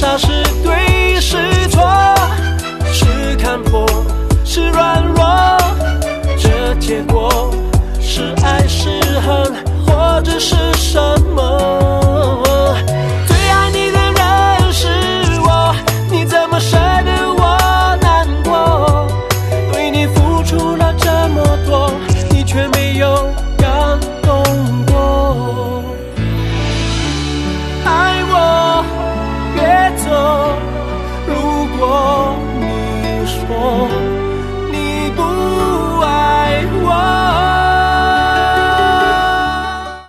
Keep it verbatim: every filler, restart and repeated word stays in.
傻是对是错，是看破是软弱，这结果是爱是恨或者是什么？